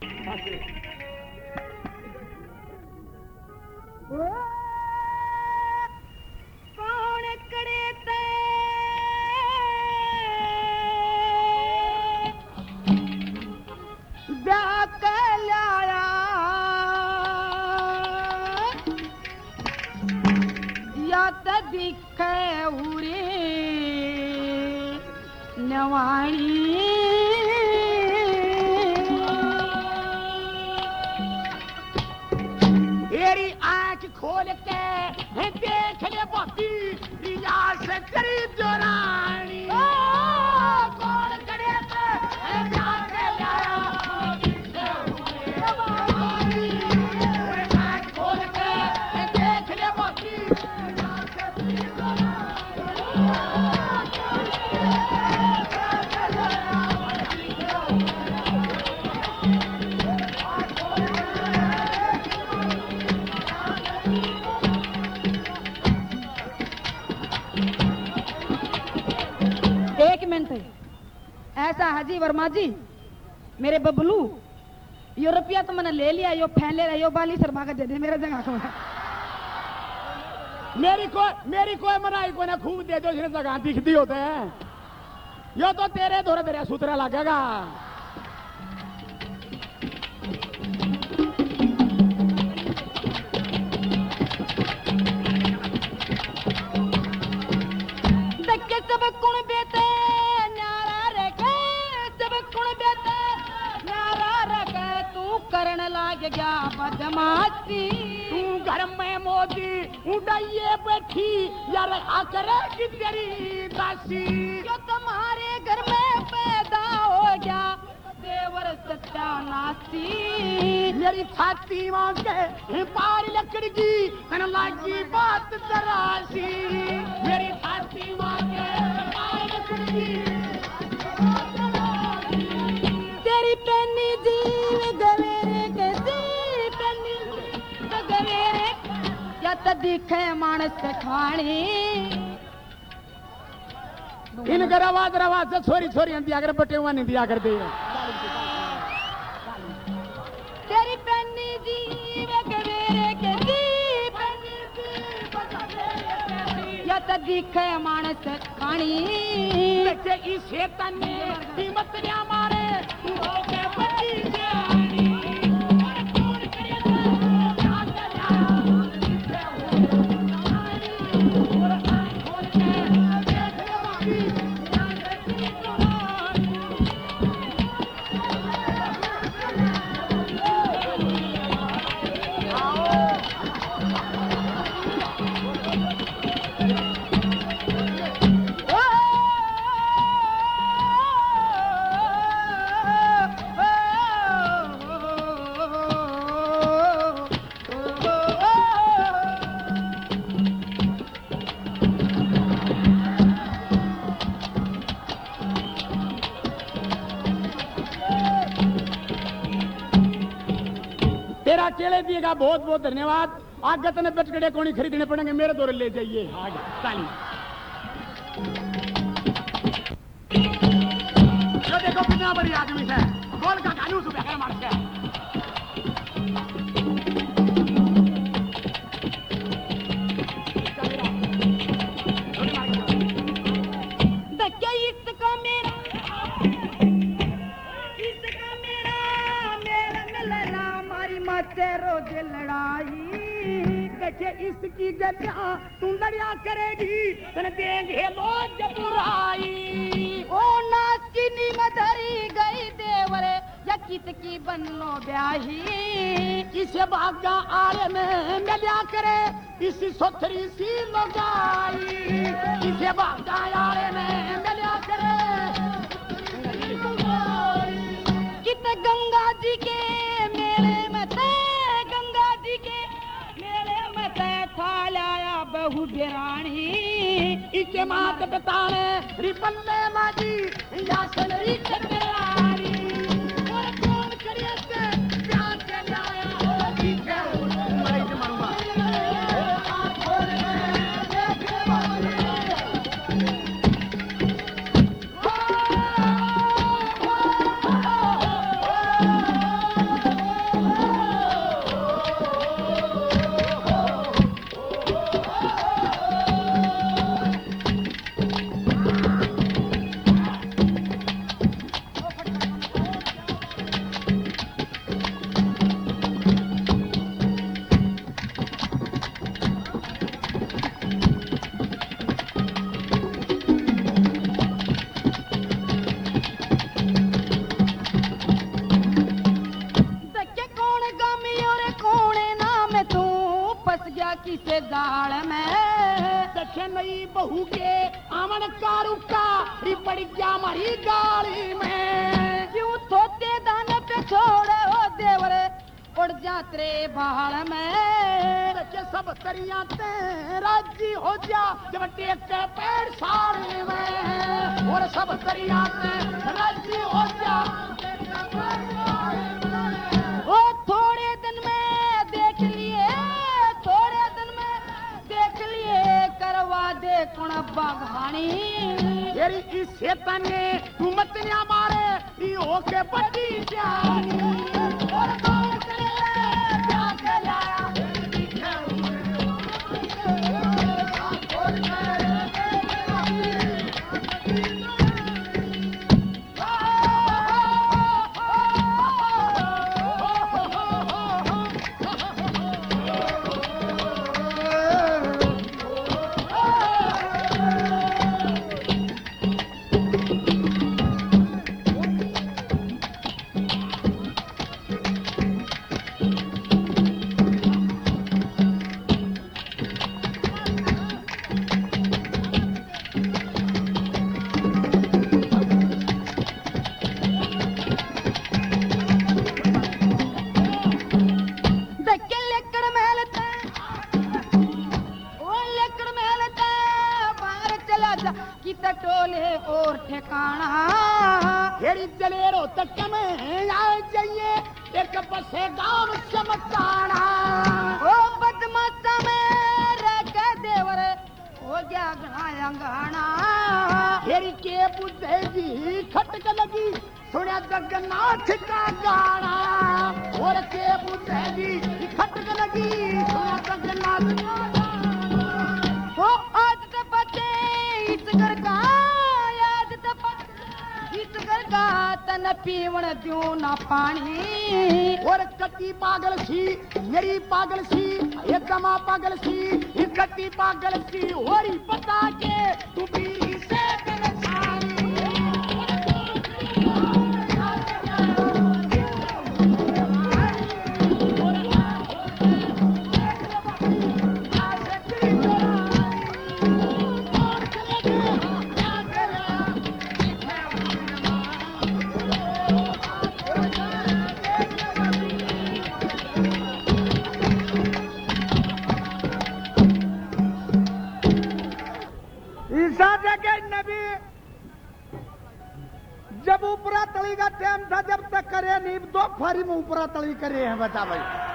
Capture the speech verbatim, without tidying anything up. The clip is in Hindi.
कौन करे ते ब्याह के लाया या तो दिखे उरे नवाणी तेरी आंख खोल के देख ले बाती या से करी जोरानी कौन करे ते ब्याह के लाया आंख खोल के देख ले बाती या से करी ऐसा हाजी वर्मा जी मेरे बबलू यो रुपया तो मैंने ले लिया यो फैन ले रहा यो बाली शर्मा का दे दे मेरा जगह को मेरी को मेरी कोई मनाई को ना खूब दे दो इसने जगह दिखती होते हैं यो तो तेरे दौरे तेरे सूत्रा लगेगा देखे सब कुण बेते न्यारा रखे सब कुण बेते न्यारा रखे तू करण लाग गया बदमाशी तू घर में मोदी उड़ाइए बैठी यार आकर की तेरी दासी जो तुम्हारे घर में पैदा हो गया देवर सत्यानाशी मेरी छाती मांगे पार लकड़ की कन लागी बात तरासी मेरी छाती मांगे पार लकड़ की तेरी पेनी जीव गवेरे कैसी पेनी गवेरे या तो दिखे मानस खानी इन घर आवाज आवाज से छोरी छोरी दिया कर बटे हुआ नहीं दिया कर दे तेरी पेनी जीव गवेरे कैसी पेनी या तो दिखे मानस खानी बच्चे इस शैतान ने हिम्मत ने मारे तू हो के बची जानी और कौन करे तेरा केले दिएगा बहुत बहुत धन्यवाद आगे तने बटकड़े कोनी खरीदने पड़ेंगे मेरे दौरे ले जाइए आगे ताली जो देखो कितना बड़ी आदमी है गोल का गालू सुबह है मार के तेरो दिल लड़ाई कचे इसकी गजा तू लड़िया करेगी तन देंगे लोग बुराई ओ नाचनी मधरी गई देवरे या कित की बन्नो ब्याही इसे भागा आरे में मिलिया करे इसी सोथरी सी लगाई इसे भागा आरे में मिलिया करे कित गंगा जी के मेले में ते गंगा जी के मेले में ते थालाया बहु बिरानी इसे मात बताने रिपल्ले माजी या सनरी करवारी और कौन करे से प्यार के लाया ठीक है मरे से मारूंगा से दाल में देखे नई बहू के आमन का रुका पड़ गया हमारी गाड़ी में। क्यों थोते दान पे छोड़े हो देवरे उड़ जाते बाल में। देखे सब तरिया ते राजी हो जा जब टेक के पैर साड़ी में और सब तरिया ते राजी हो जा। वो थोड़े दिन में देख लिए थोड़े दिन में देख लिए करवा दे कौन बागानी। तेरी इस शैतान ने तू मत ना मारे ई होके बड़ी जानी और कौन करे क्या कहलाया टोले और ठिकाना। तेरी जलेरो तक में आ जाइए एक बसे गांव चमकाना। ओ बदमाशा में रह के देवर हो गया घना अंगाना। तेरी के बुद्धेगी खटक लगी सुना जगन्नाथ का गाना और के बुद्धेगी खटक लगी सुना जगन्नाथ का गाना। वो आज तो बचे इस घर का याद तो बचे इस घर का तन पीवण दियो ना पानी। और कटी पागल सी मेरी पागल सी एकदमा पागल सी कटी पागल सी और पता के तू भी से जब ऊपरा तली का टाइम था जब तक करे नहीं दो फारी में ऊपरा तली करे हैं बता भाई।